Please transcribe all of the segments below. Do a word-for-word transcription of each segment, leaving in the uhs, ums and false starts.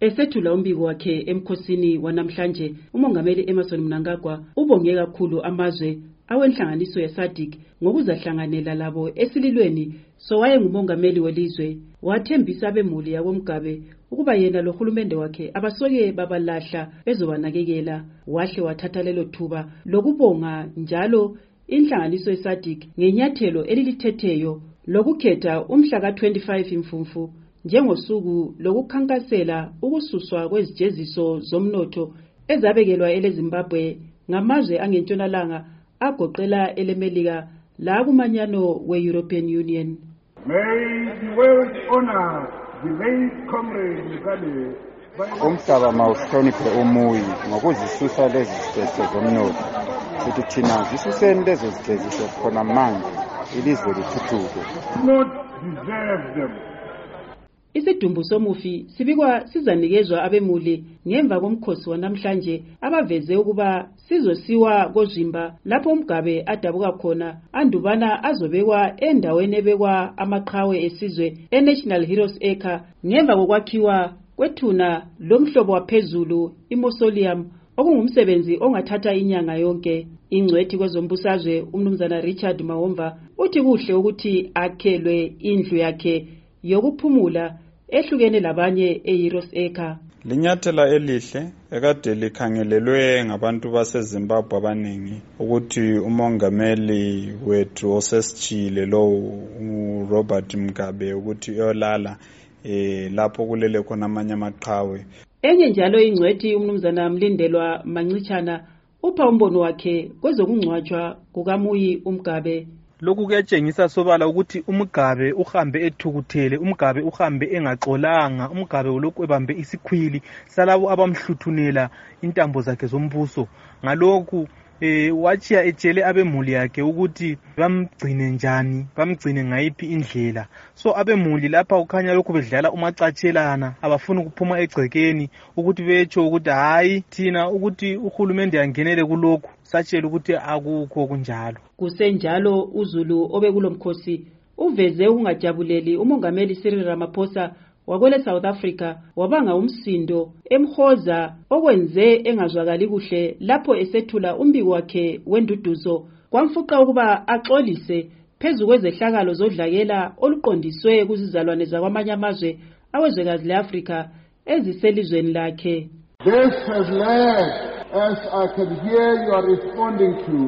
Esethula umbiko wakhe emkhosini wanamhlanje, umongameli Emmerson Mnangagwa ubonge kakhulu amazwe awenhlanganiso ye SADC ngokuzahlanganela labo esililweni so wayengumongameli welizwe. Wathembisa abemuli yakoMgabe ukuba yena lohulumende wakhe abasoke babalahla bezobanakekela. Wahle wathatha lelo thuba lokubonga njalo inhlanganiso ye SADC ngenyathelo elilithetheyo lokukhetha umhla ka twenty-five Mfumfu njengosuku lokukhankasela ukususwa kwezijeziso zomnotho ezabekelwa eleZimbabwe ngamazwe angentshonalanga agoqela eleMelika la kumanyano we-European Union. May the world honor the late comrade Mugabe. Umhlaba mawuhloniphe umuyi ngokuzisusa lezi zijeziso zomnotho. Sithi thina zisuseni lezo zijeziso khona manje ilizwe lithuthuke. Not deserve them. Isidumbu somufi sibikwa sizanikezwa abemuli ngemva komkhosi wanamhlanje abaveze ukuba sizosiwa kozimba lapho uMgabe adabuka khona andubana azobekwa endaweni ebekwa amaqhawe esizwe eNational Heroes Acre ngemva kokwakhiwa kwethuna lomhlobo waphezulu imausoleum okungumsebenzi ongathatha inyanga yonke. Ingcwethi kwezombusazwe umnumzana Richard Mahomva uthi kuhle ukuthi akhelwe indlu yakhe yokuphumula ehlukene labanye eHeroes Acre. Linyathela elihle ekade likhangelelwe ngabantu baseZimbabwe abaningi ukuthi umongameli wethu osesithile lo uRobert Mugabe ukuthi uyolala eh lapho kulele khona amanye amaqhawe. Enye njalo ingcwethi umnumzana Mlindelwa Mancitshana upha umbono wakhe kwezokungcwatshwa kukaMuyi uMgabe. Lokhu kuyatshengisa sobala ukuthi uMgabe uhambe ethukuthele, uMgabe uhambe engaxolanga, uMgabe ulokhu ebambe isikhwili salabo abamhluthunela intambo zakhe zombuso. Ngalokhu eh wachiya etshele abemuli yakhe ukuthi bamgcine njani, bamgcine ngayiphi indlela. So abemuli lapha ukhanya lokhu bedlala umacatshelana, abafuna ukuphuma egcekeni ukuthi betsho ukuthi hayi thina ukuthi uhulumende yangenele kulokhu, satshela ukuthi akukho kunjalo. Kusenjalo uZulu obekulomkhosi uveze ungajabuleli umongameli Cyril Ramaphosa wakwele South Africa wabanga umsindo emhoza okwenze engazwakali kuhle lapho esethula umbiko wakhe wenduduzo kwamfuqa ukuba axolise phezu kwezehlakalo zodlakela oluqondiswe kuzizalwane zakwamanye amazwe awezwekazi leAfrika eziselizweni lakhe. This has led, as I can hear you are responding to,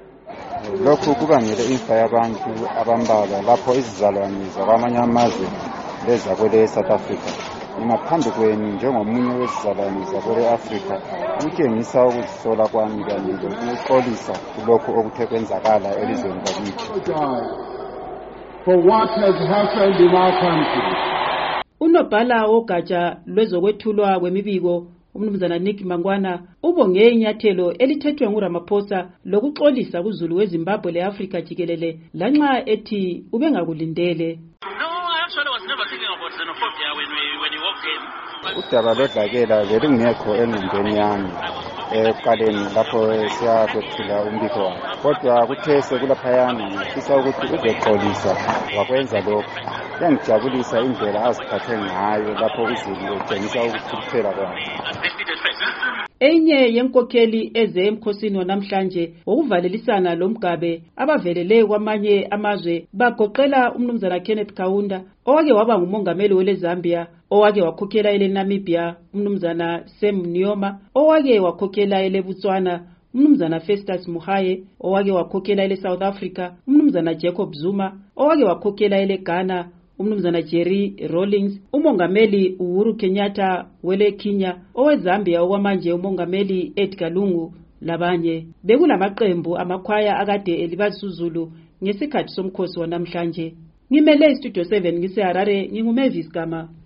lokhu kubangele imfa yabantu abambalwa lapho izizalwane zakwamanye amazwe lezakwele South Africa. Ngaphambi kwenu njengomunye wezizalwane zakwele Africa utshengisa ukuzisola kwami kanye lokuxolisa kulokhu okuthe kwenzakala elizweni lakithi. For what has happened in our country. Unobhala wogatsha lwezokwethulwa kwemibiko umnumzana Nick Mangwana ubonge inyathelo elithethwe nguRamaphosa lokuxolisa kuZulu weZimbabwe leAfrika jikelele lanxa ethi ubengakulindele. Udaba lodlakela belungekho engqondweni yami ekuqaleni lapho siyakwethula umbiko wakhe, kodwa kuthe sekulaphayana ngifisa ukuthi uzoxolisa wakwenza lokho. Yangijabulisa indlela aziphathe ngayo lapho uZulu etshengisa ukukhuthela kwakhe. Enye yenkokheli eze emkhosini wanamhlanje okuvalelisana loMgabe abavelele kwamanye amazwe bagoqela umnumzana Kenneth Kaunda owake waba ngumongameli weleZambia, owake wakhokhela eleNamibia umnumzana Sam Nujoma, owake wakhokhela eleBotswana umnumzana Festus Mogae, owake wakhokhela eleSouth Africa umnumzana Jacob Zuma, owake wakhokhela eleGhana umnumzana Jerry Rawlings, umongameli Uhuru Kenyatta wele Kenya, oweZambia okwamanje umongameli Edgar Lungu labanye. Bekulamaqembu amakhwaya akade elibazuzulu ngesikhathi somkhosi wanamhlanje. Ngimele iStudio seven ngise Harare, nginguMavis Gama.